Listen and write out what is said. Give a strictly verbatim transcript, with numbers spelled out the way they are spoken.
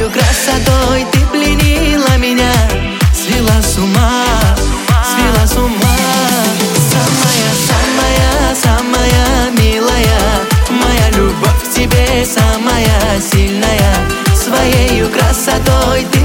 Своею красотой ты пленила меня, свела с ума, свела с ума. Самая, самая, самая милая, моя любовь к тебе самая сильная. Своею красотой